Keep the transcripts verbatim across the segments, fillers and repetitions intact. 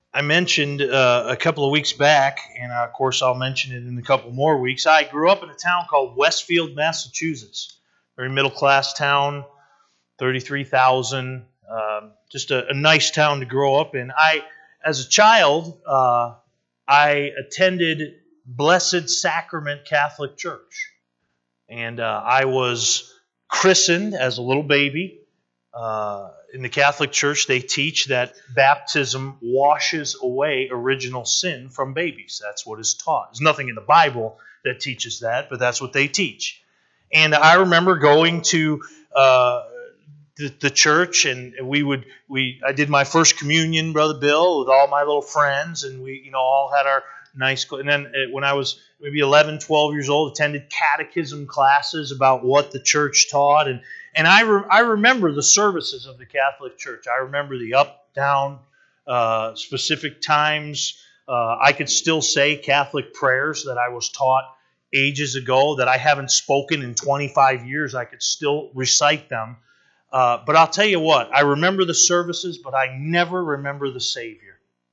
I mentioned uh, a couple of weeks back, and uh, of course I'll mention it in a couple more weeks. I grew up in a town called Westfield, Massachusetts. Very middle-class town, thirty-three thousand. Um, just a, a nice town to grow up in. I, as a child, uh, I attended Blessed Sacrament Catholic Church. And uh, I was christened as a little baby. Uh, in the Catholic Church, they teach that baptism washes away original sin from babies. That's what is taught. There's nothing in the Bible that teaches that, but that's what they teach. And I remember going to uh, the, the church, and we would we I did my first communion, Brother Bill, with all my little friends, and we you know all had our nice. And then when I was maybe eleven, twelve years old, attended catechism classes about what the church taught, and And I, re- I remember the services of the Catholic Church. I remember the up, down, uh, specific times. Uh, I could still say Catholic prayers that I was taught ages ago that I haven't spoken in twenty-five years. I could still recite them. Uh, but I'll tell you what, I remember the services, but I never remember the Savior.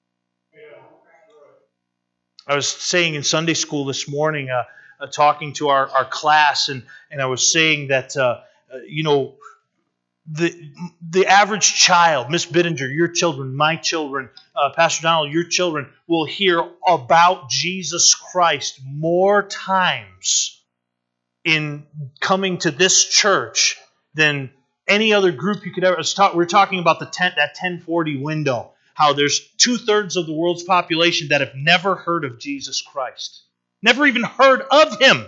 I was saying in Sunday school this morning, uh, uh, talking to our, our class, and, and I was saying that... Uh, Uh, you know, the the average child, Miss Bittinger, your children, my children, uh, Pastor Donald, your children, will hear about Jesus Christ more times in coming to this church than any other group you could ever. Talk, we're talking about the ten, that ten forty window, how there's two-thirds of the world's population that have never heard of Jesus Christ, never even heard of Him.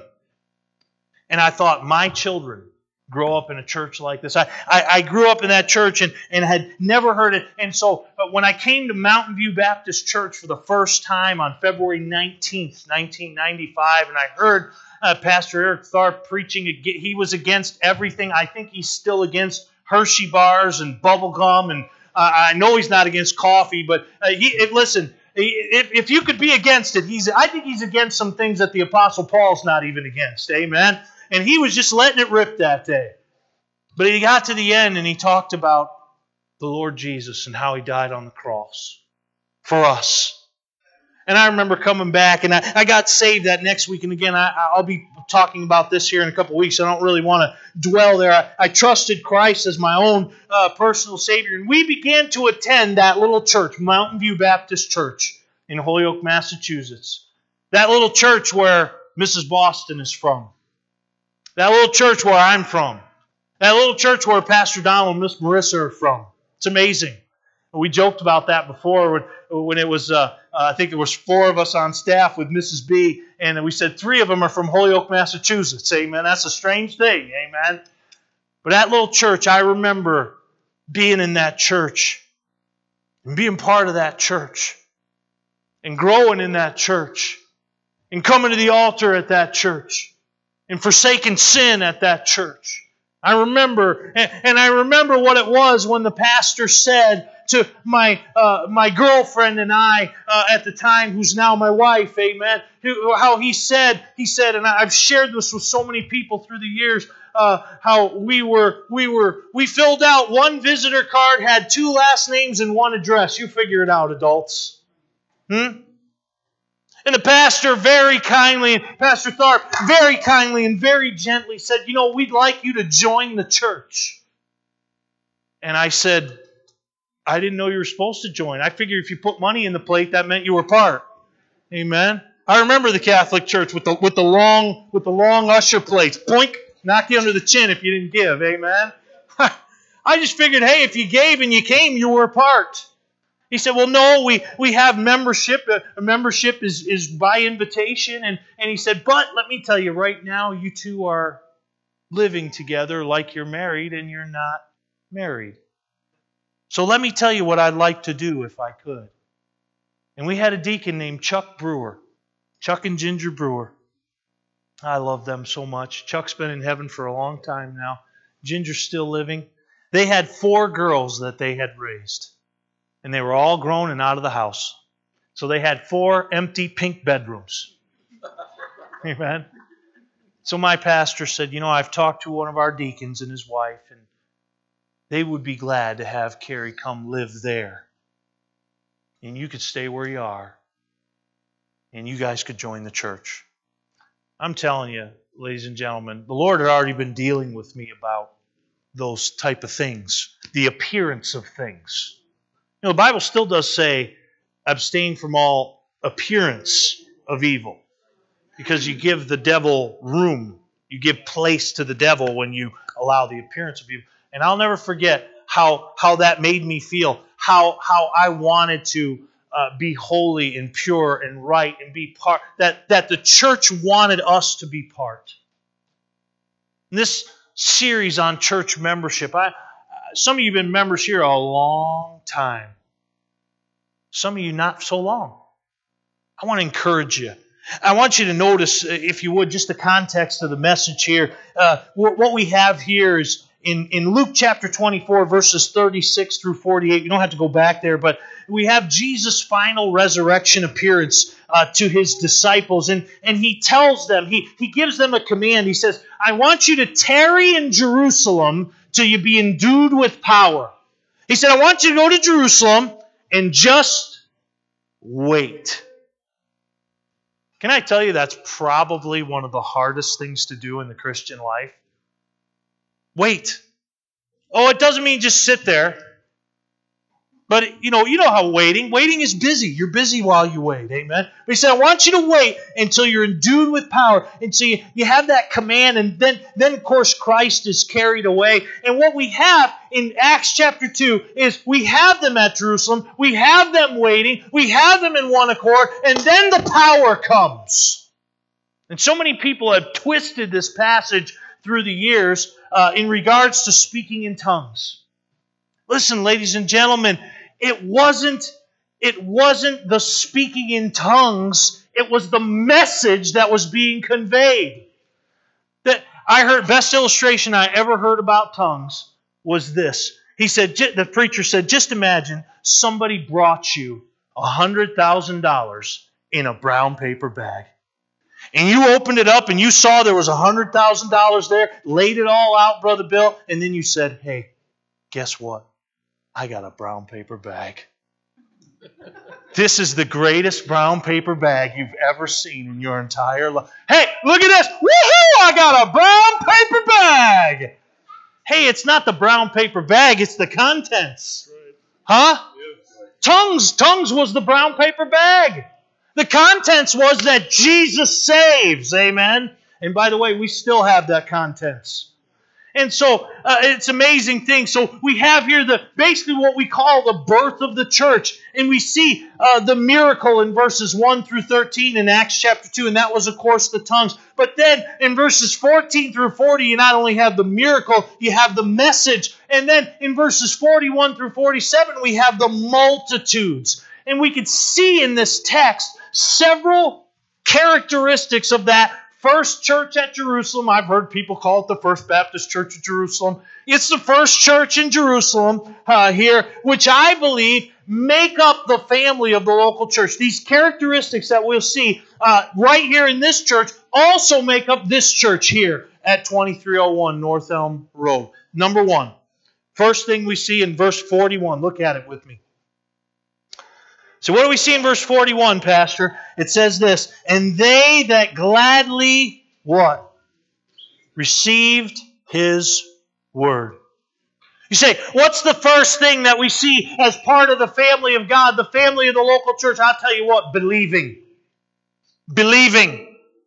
And I thought, my children grow up in a church like this. I, I, I grew up in that church and, and had never heard it. And so but when I came to Mountain View Baptist Church for the first time on February nineteenth, nineteen ninety-five, and I heard uh, Pastor Eric Tharp preaching, he was against everything. I think he's still against Hershey bars and bubble gum. And uh, I know he's not against coffee, but uh, he, it, listen, if, if you could be against it, he's. I think he's against some things that the Apostle Paul's not even against. Amen? And he was just letting it rip that day. But he got to the end and he talked about the Lord Jesus and how He died on the cross for us. And I remember coming back, and I, I got saved that next week. And again, I, I'll be talking about this here in a couple of weeks. I don't really want to dwell there. I, I trusted Christ as my own uh, personal Savior. And we began to attend that little church, Mountain View Baptist Church in Holyoke, Massachusetts. That little church where Missus Boston is from. That little church where I'm from. That little church where Pastor Donald and Miss Marissa are from. It's amazing. We joked about that before when, when it was, uh, uh, I think there was four of us on staff with Missus B, and we said three of them are from Holyoke, Massachusetts. Amen. That's a strange thing. Amen. But that little church, I remember being in that church and being part of that church and growing in that church and coming to the altar at that church and forsaking sin at that church. I remember, and I remember what it was when the pastor said to my uh, my girlfriend and I uh, at the time, who's now my wife, amen, who, how he said, he said, and I've shared this with so many people through the years, uh, how we were, we were, we filled out one visitor card, had two last names and one address. You figure it out, adults. Hmm? And the pastor very kindly, Pastor Tharp very kindly and very gently said, you know, we'd like you to join the church. And I said, I didn't know you were supposed to join. I figured if you put money in the plate, that meant you were part. Amen. I remember the Catholic Church with the with the long with the long usher plates. Boink, knock you under the chin if you didn't give. Amen. I just figured, hey, if you gave and you came, you were a part. He said, well, no, we, we have membership. A membership is, is by invitation. And, and he said, but let me tell you right now, you two are living together like you're married and you're not married. So let me tell you what I'd like to do if I could. And we had a deacon named Chuck Brewer. Chuck and Ginger Brewer. I love them so much. Chuck's been in heaven for a long time now. Ginger's still living. They had four girls that they had raised. And they were all grown and out of the house. So they had four empty pink bedrooms. Amen. So my pastor said, you know, I've talked to one of our deacons and his wife, and they would be glad to have Carrie come live there. and you could stay where you are, and you guys could join the church. I'm telling you, ladies and gentlemen, the Lord had already been dealing with me about those type of things, the appearance of things. You know, the Bible still does say, abstain from all appearance of evil, because you give the devil room. You give place to the devil when you allow the appearance of evil. And I'll never forget how, how that made me feel, how, how I wanted to uh, be holy and pure and right and be part, that, that the church wanted us to be part. In this series on church membership, I, some of you have been members here a long time. Some of you not so long. I want to encourage you. I want you to notice, if you would, just the context of the message here. Uh, what we have here is in, in Luke chapter twenty-four, verses thirty-six through forty-eight. You don't have to go back there, but we have Jesus' final resurrection appearance uh, to his disciples. And, and he tells them, he, he gives them a command. He says, I want you to tarry in Jerusalem till you be endued with power. He said, I want you to go to Jerusalem and just wait. Can I tell you that's probably one of the hardest things to do in the Christian life? Wait. Oh, it doesn't mean just sit there. But, you know, you know how waiting, waiting is busy. You're busy while you wait, amen? But he said, I want you to wait until you're endued with power, until you, you have that command, and then, then, of course, Christ is carried away. And what we have in Acts chapter two is we have them at Jerusalem, we have them waiting, we have them in one accord, and then the power comes. And so many people have twisted this passage through the years uh, in regards to speaking in tongues. Listen, ladies and gentlemen, It wasn't, it wasn't the speaking in tongues. It was the message that was being conveyed. That I heard, best illustration I ever heard about tongues was this. He said, the preacher said, just imagine somebody brought you one hundred thousand dollars in a brown paper bag. And you opened it up and you saw there was one hundred thousand dollars there, laid it all out, Brother Bill, and then you said, hey, guess what? I got a brown paper bag. This is the greatest brown paper bag you've ever seen in your entire life. Hey, look at this. Woohoo! I got a brown paper bag. Hey, it's not the brown paper bag, it's the contents. Huh? Tongues, tongues was the brown paper bag. The contents was that Jesus saves. Amen. And by the way, we still have that contents. And so uh, it's an amazing thing. So we have here the basically what we call the birth of the church. And we see uh, the miracle in verses one through thirteen in Acts chapter two. And that was, of course, the tongues. But then in verses fourteen through forty, you not only have the miracle, you have the message. And then in verses forty-one through forty-seven, we have the multitudes. And we could see in this text several characteristics of that first church at Jerusalem. I've heard people call it the First Baptist Church of Jerusalem. It's the first church in Jerusalem uh, here, which I believe make up the family of the local church. These characteristics that we'll see uh, right here in this church also make up this church here at twenty-three oh one North Elm Road. Number one, first thing we see in verse forty-one. Look at it with me. So what do we see in verse forty-one, Pastor? It says this, and they that gladly, what? Received his word. You say, what's the first thing that we see as part of the family of God, the family of the local church? I'll tell you what, believing. Believing.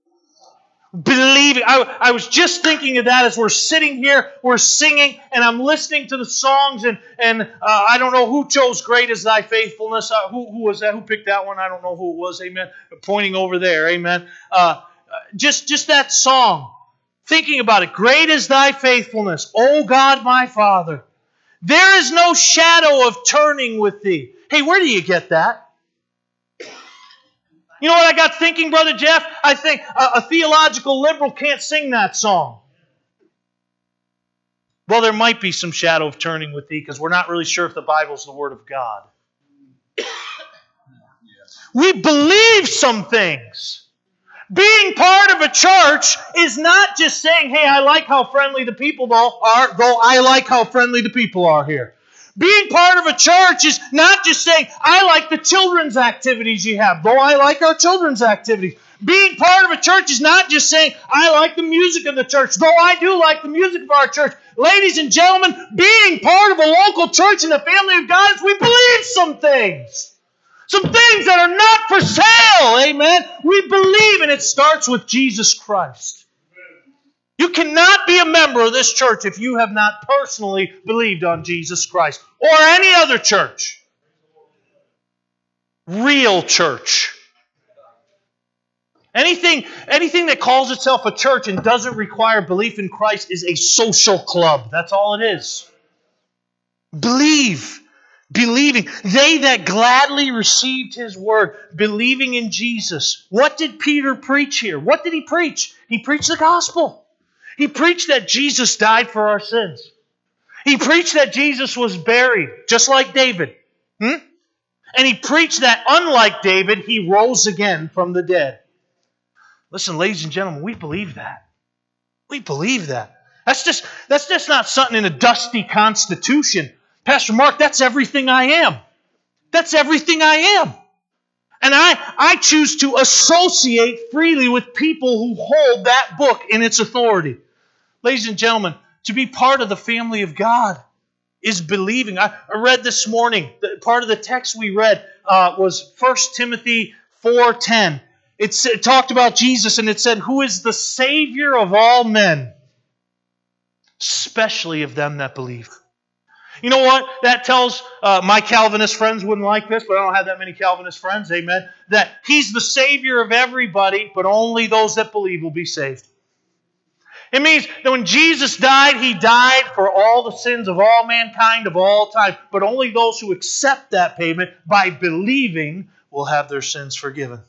Believing. I, I was just thinking of that as we're sitting here, we're singing, and I'm listening to the songs, and, and uh, I don't know who chose Great Is Thy Faithfulness. Uh, who, who was that? Who picked that one? I don't know who it was. Amen. Pointing over there. Amen. Uh, just, just that song. Thinking about it. Great is Thy faithfulness, O God my Father. There is no shadow of turning with Thee. Hey, where do you get that? You know what I got thinking, Brother Jeff? I think a, a theological liberal can't sing that song. Well, there might be some shadow of turning with Thee because we're not really sure if the Bible's the Word of God. We believe some things. Being part of a church is not just saying, hey, I like how friendly the people are, though I like how friendly the people are here. Being part of a church is not just saying, I like the children's activities you have, though I like our children's activities. Being part of a church is not just saying, I like the music of the church, though I do like the music of our church. Ladies and gentlemen, being part of a local church in the family of God is we believe some things. Some things that are not for sale, amen? We believe, and it starts with Jesus Christ. You cannot be a member of this church if you have not personally believed on Jesus Christ or any other church. Real church. Anything, anything that calls itself a church and doesn't require belief in Christ is a social club. That's all it is. Believe. Believing. They that gladly received His word, believing in Jesus. What did Peter preach here? What did he preach? He preached the gospel. He preached that Jesus died for our sins. He preached that Jesus was buried, just like David. Hmm? And he preached that, unlike David, He rose again from the dead. Listen, ladies and gentlemen, we believe that. We believe that. That's just, that's just not something in a dusty constitution. Pastor Mark, that's everything I am. That's everything I am. And I, I choose to associate freely with people who hold that book in its authority. Ladies and gentlemen, to be part of the family of God is believing. I, I read this morning, the, part of the text we read uh, was First Timothy four ten. It, it talked about Jesus and it said, who is the Savior of all men, especially of them that believe. You know what? That tells, uh, my Calvinist friends wouldn't like this, but I don't have that many Calvinist friends, amen, that He's the Savior of everybody, but only those that believe will be saved. It means that when Jesus died, He died for all the sins of all mankind of all time, but only those who accept that payment by believing will have their sins forgiven.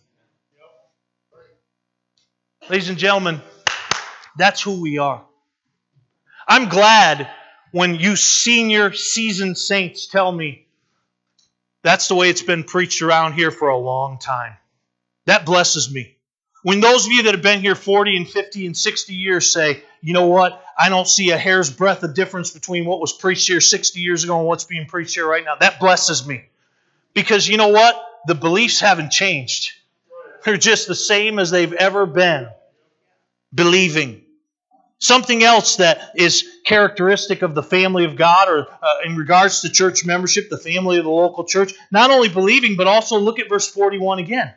Ladies and gentlemen, that's who we are. I'm glad when you senior seasoned saints tell me that's the way it's been preached around here for a long time. That blesses me. When those of you that have been here forty and fifty and sixty years say, you know what, I don't see a hair's breadth of difference between what was preached here sixty years ago and what's being preached here right now. That blesses me. Because you know what? The beliefs haven't changed. They're just the same as they've ever been. Believing. Something else that is characteristic of the family of God, or uh, in regards to church membership, the family of the local church, not only believing, but also look at verse forty-one again.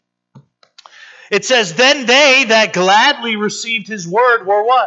It says, then they that gladly received His word were what?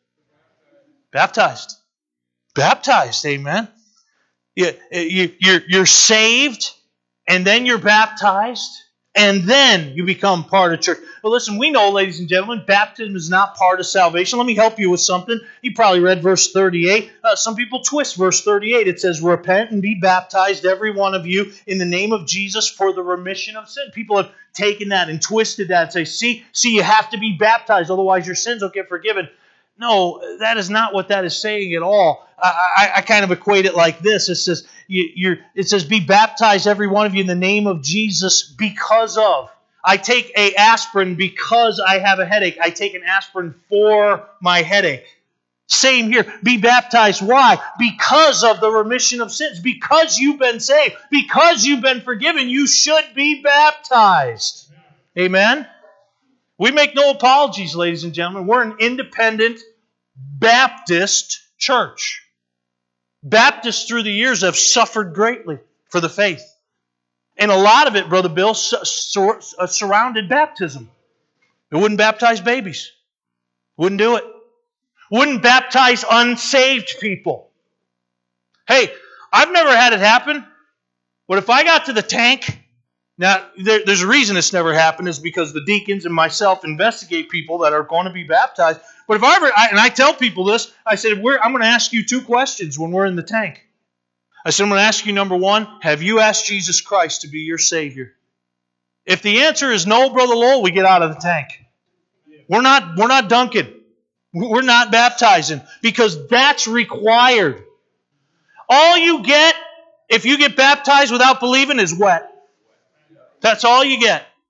Baptized. Baptized, amen. You, you, you're, you're saved, and then you're baptized, and then you become part of church. Well, listen, we know, ladies and gentlemen, baptism is not part of salvation. Let me help you with something. You probably read verse thirty-eight. Uh, some people twist verse thirty-eight. It says, repent and be baptized, every one of you, in the name of Jesus for the remission of sin. People have taken that and twisted that and say, see, see, you have to be baptized, otherwise your sins don't get forgiven. No, that is not what that is saying at all. I, I, I kind of equate it like this. It says, you, you're, it says, be baptized, every one of you, in the name of Jesus because of. I take a aspirin because I have a headache. I take an aspirin for my headache. Same here. Be baptized. Why? Because of the remission of sins. Because you've been saved. Because you've been forgiven. You should be baptized. Amen? We make no apologies, ladies and gentlemen. We're an independent Baptist church. Baptists through the years have suffered greatly for the faith. And a lot of it, Brother Bill, sur- sur- surrounded baptism. It wouldn't baptize babies. Wouldn't do it. Wouldn't baptize unsaved people. Hey, I've never had it happen. But if I got to the tank, now there, there's a reason it's never happened, is because the deacons and myself investigate people that are going to be baptized. But if I ever, I, and I tell people this, I said, we're, I'm going to ask you two questions when we're in the tank. I said, I'm going to ask you, number one, have you asked Jesus Christ to be your Savior? If the answer is no, Brother Lowell, we get out of the tank. We're not, we're not dunking. We're not baptizing because that's required. All you get, if you get baptized without believing, is wet. That's all you get.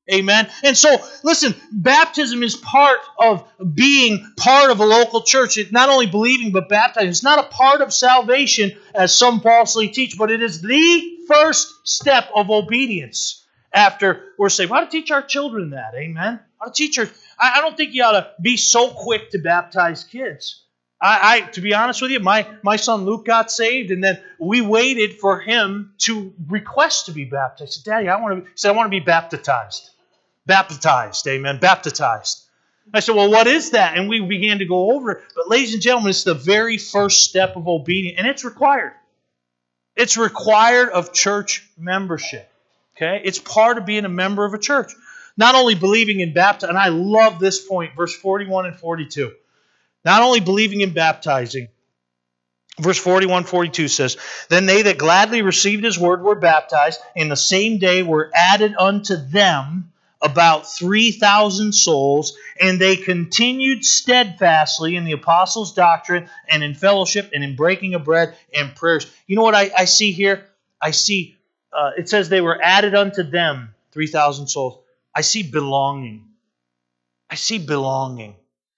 Amen. And so, listen, baptism is part of being part of a local church. It's not only believing, but baptizing. It's not a part of salvation, as some falsely teach, but it is the first step of obedience after we're saved. We ought to teach our children that. Amen. We ought to teach our, I, I don't think you ought to be so quick to baptize kids. I, I, to be honest with you, my, my son Luke got saved, and then we waited for him to request to be baptized. I said, Daddy, I want to. He said, I want to be baptized. Baptized, amen. Baptized. I said, well, what is that? And we began to go over it. But ladies and gentlemen, it's the very first step of obedience, and it's required. It's required of church membership. Okay, it's part of being a member of a church. Not only believing in baptism, and I love this point, verse forty-one and forty-two. Not only believing in baptizing, verse forty-one, forty-two says, Then they that gladly received his word were baptized, and the same day were added unto them about three thousand souls, and they continued steadfastly in the apostles' doctrine, and in fellowship, and in breaking of bread, and prayers. You know what I, I see here? I see, uh, it says they were added unto them, three thousand souls. I see belonging. I see belonging.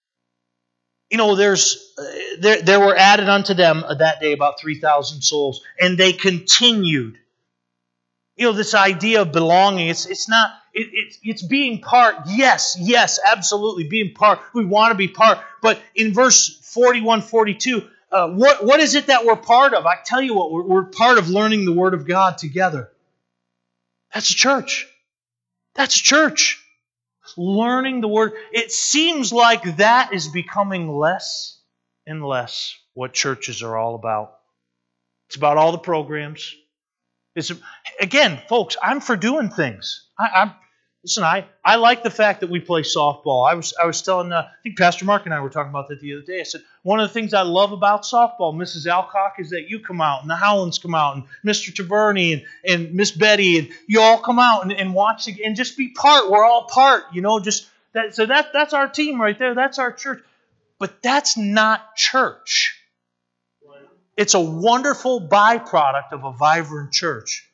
You know, there's uh, there, there were added unto them that day about three thousand souls, and they continued. You know, this idea of belonging, it's it's not, it, it, it's being part. Yes, yes, absolutely, being part. We want to be part. But in verse forty-one, forty-two, uh, what, what is it that we're part of? I tell you what, we're, we're part of learning the Word of God together. That's a church. That's a church. Learning the Word. It seems like that is becoming less and less what churches are all about. It's about all the programs. It's, again, folks, I'm for doing things. I, I'm listen. I, I like the fact that we play softball. I was I was telling uh, I think Pastor Mark and I were talking about that the other day. I said one of the things I love about softball, Missus Alcock, is that you come out and the Howlands come out and Mister Taverny and, and Miss Betty and you all come out and, and watch the, and just be part. We're all part, you know. Just that. So that that's our team right there. That's our church. But that's not church. It's a wonderful byproduct of a vibrant church.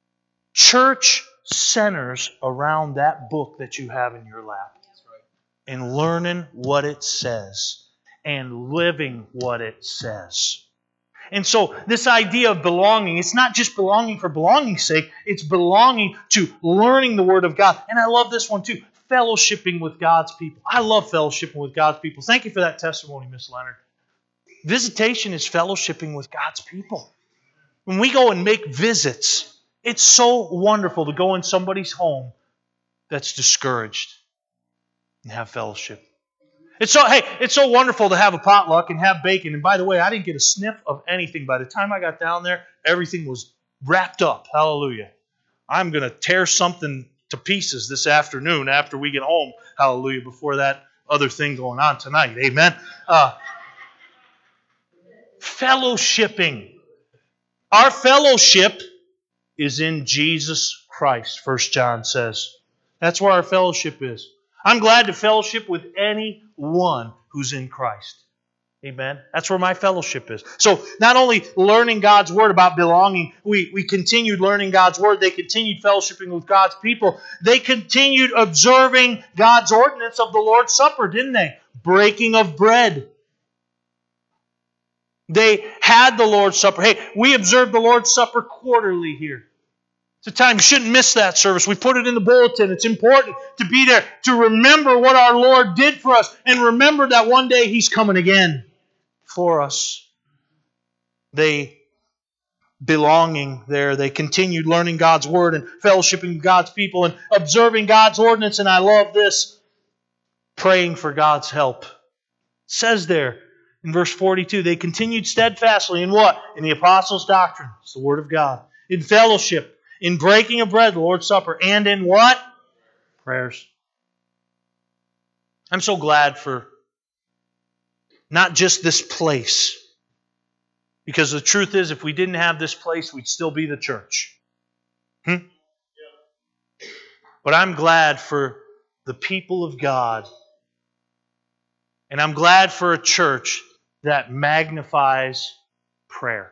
Church centers around that book that you have in your lap. And learning what it says. And living what it says. And so this idea of belonging, it's not just belonging for belonging's sake. It's belonging to learning the Word of God. And I love this one too. Fellowshipping with God's people. I love fellowshipping with God's people. Thank you for that testimony, Miss Leonard. Visitation is fellowshipping with God's people. When we go and make visits, it's so wonderful to go in somebody's home that's discouraged and have fellowship. It's so hey, it's so wonderful to have a potluck and have bacon. And by the way, I didn't get a sniff of anything. By the time I got down there, everything was wrapped up. Hallelujah. I'm going to tear something to pieces this afternoon after we get home. Hallelujah. Before that other thing going on tonight. Amen. Uh, Fellowshipping. Our fellowship is in Jesus Christ, First John says. That's where our fellowship is. I'm glad to fellowship with anyone who's in Christ. Amen. That's where my fellowship is. So not only learning God's Word about belonging, we, we continued learning God's Word. They continued fellowshipping with God's people. They continued observing God's ordinance of the Lord's Supper, didn't they? Breaking of bread. They had the Lord's Supper. Hey, we observe the Lord's Supper quarterly here. It's a time you shouldn't miss that service. We put it in the bulletin. It's important to be there, to remember what our Lord did for us, and remember that one day He's coming again for us. They, belonging there, they continued learning God's Word and fellowshipping with God's people and observing God's ordinance, and I love this, praying for God's help. It says there, in verse forty-two, they continued steadfastly in what? In the apostles' doctrine. It's the Word of God. In fellowship. In breaking of bread, the Lord's Supper. And in what? Prayers. I'm so glad for not just this place. Because the truth is, if we didn't have this place, we'd still be the church. Hmm? But I'm glad for the people of God. And I'm glad for a church that magnifies prayer.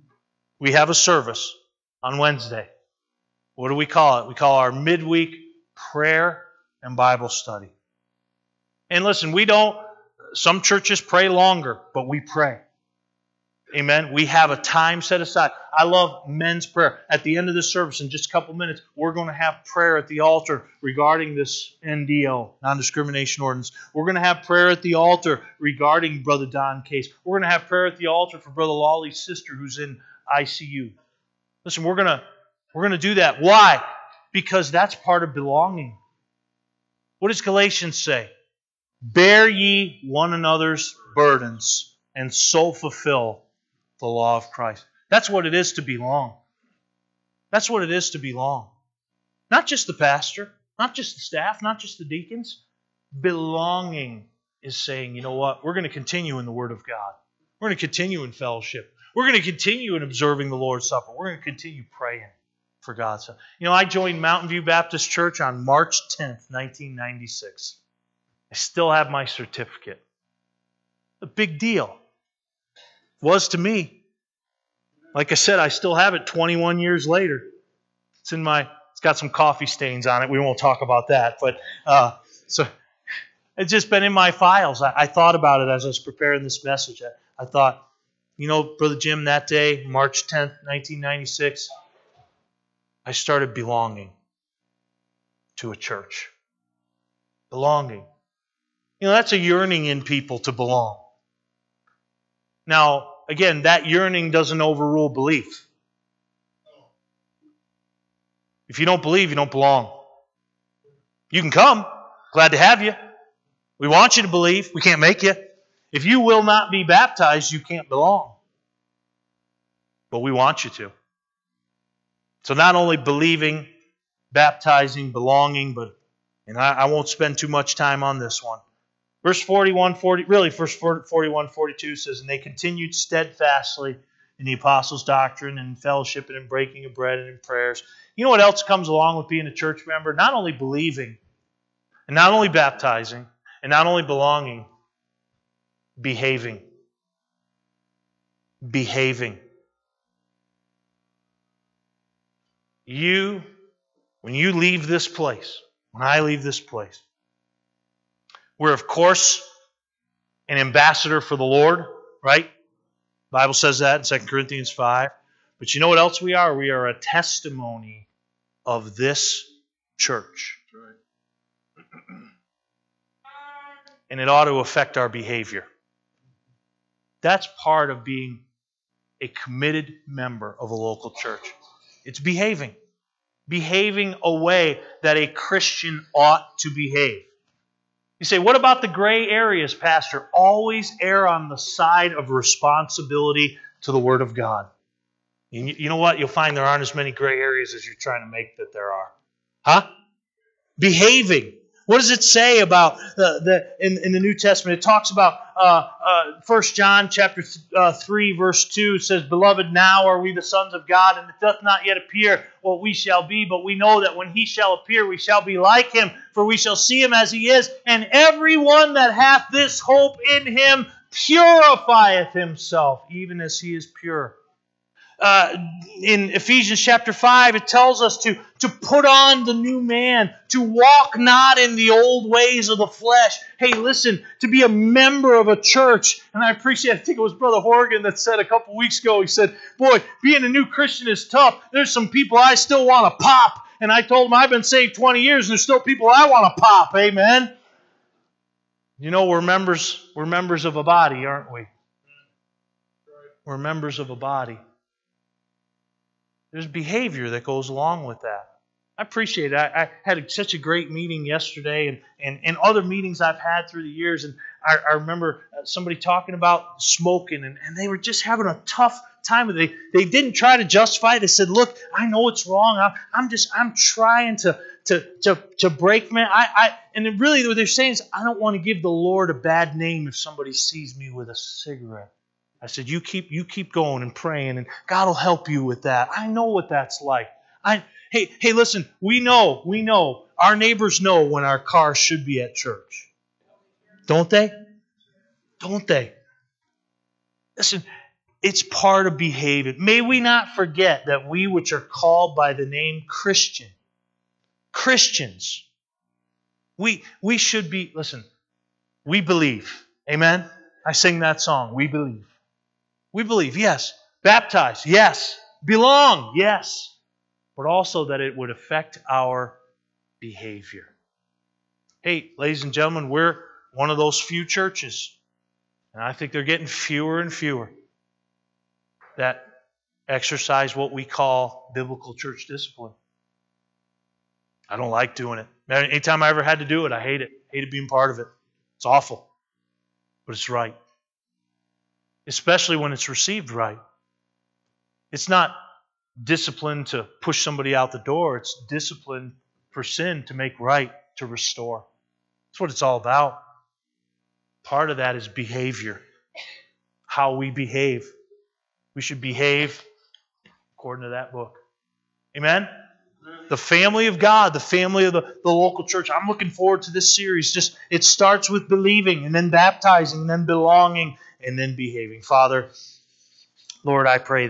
We have a service on Wednesday. What do we call it? We call our midweek prayer and Bible study. And listen, we don't, some churches pray longer, but we pray. Amen. We have a time set aside. I love men's prayer. At the end of this service, in just a couple minutes, we're going to have prayer at the altar regarding this N D O, non-discrimination ordinance. We're going to have prayer at the altar regarding Brother Don case. We're going to have prayer at the altar for Brother Lawley's sister who's in I C U. Listen, we're going to we're going to do that. Why? Because that's part of belonging. What does Galatians say? Bear ye one another's burdens, and so fulfill the law of Christ. That's what it is to belong. That's what it is to belong. Not just the pastor, not just the staff, not just the deacons. Belonging is saying, you know what? We're going to continue in the Word of God. We're going to continue in fellowship. We're going to continue in observing the Lord's Supper. We're going to continue praying for God's help. You know, I joined Mountain View Baptist Church on March tenth, nineteen ninety-six. I still have my certificate. A big deal. Was to me. Like I said, I still have it twenty-one years later. It's in my, it's got some coffee stains on it. We won't talk about that. But uh, so it's just been in my files. I, I thought about it as I was preparing this message. I, I thought, you know, Brother Jim, that day, March tenth, nineteen ninety-six, I started belonging to a church. Belonging. You know, that's a yearning in people to belong. Now, again, that yearning doesn't overrule belief. If you don't believe, you don't belong. You can come. Glad to have you. We want you to believe. We can't make you. If you will not be baptized, you can't belong. But we want you to. So not only believing, baptizing, belonging, but, and I, I won't spend too much time on this one. Verse forty-one, forty, really, verse forty-one, forty-two says, and they continued steadfastly in the apostles' doctrine and fellowship and in breaking of bread and in prayers. You know what else comes along with being a church member? Not only believing, and not only baptizing, and not only belonging, behaving. Behaving. You, when you leave this place, when I leave this place, we're, of course, an ambassador for the Lord, right? The Bible says that in Second Corinthians five. But you know what else we are? We are a testimony of this church. And it ought to affect our behavior. That's part of being a committed member of a local church. It's behaving. Behaving a way that a Christian ought to behave. You say, what about the gray areas, Pastor? Always err on the side of responsibility to the Word of God. You, you know what? You'll find there aren't as many gray areas as you're trying to make that there are. Huh? Behaving. What does it say about the, the in, in the New Testament? It talks about uh, uh, First John chapter th- uh, three, verse two. It says, Beloved, now are we the sons of God, and it doth not yet appear what we shall be, but we know that when he shall appear, we shall be like him, for we shall see him as he is. And everyone that hath this hope in him purifieth himself, even as he is pure. Uh, in Ephesians chapter five, it tells us to, to put on the new man, to walk not in the old ways of the flesh. Hey, listen, to be a member of a church, and I appreciate, I think it was Brother Horgan that said a couple weeks ago, he said, boy, being a new Christian is tough. There's some people I still want to pop. And I told him I've been saved twenty years, and there's still people I want to pop. Amen? You know, we're members, we're members of a body, aren't we? We're members of a body. There's behavior that goes along with that. I appreciate it. I, I had a, such a great meeting yesterday and, and, and other meetings I've had through the years. And I, I remember somebody talking about smoking, and, and they were just having a tough time with it. They, they didn't try to justify it. They said, look, I know it's wrong. I'm, I'm just, I'm trying to, to, to, to break, man. I, I, and then really what they're saying is, I don't want to give the Lord a bad name if somebody sees me with a cigarette. I said, you keep you keep going and praying, and God will help you with that. I know what that's like. I hey, hey, listen, we know, we know, our neighbors know when our cars should be at church. Don't they? Don't they? Listen, it's part of behavior. May we not forget that we which are called by the name Christian, Christians, We, we should be, listen, we believe. Amen? I sing that song, we believe. We believe, yes. Baptize, yes. Belong, yes. But also that it would affect our behavior. Hey, ladies and gentlemen, we're one of those few churches, and I think they're getting fewer and fewer, that exercise what we call biblical church discipline. I don't like doing it. Anytime I ever had to do it, I hate it. I hated being part of it. It's awful. But it's right. Especially when it's received right. It's not discipline to push somebody out the door. It's discipline for sin to make right, to restore. That's what it's all about. Part of that is behavior. How we behave. We should behave according to that book. Amen? The family of God, the family of the, the local church. I'm looking forward to this series. Just it starts with believing and then baptizing and then belonging and then behaving. Father, Lord, I pray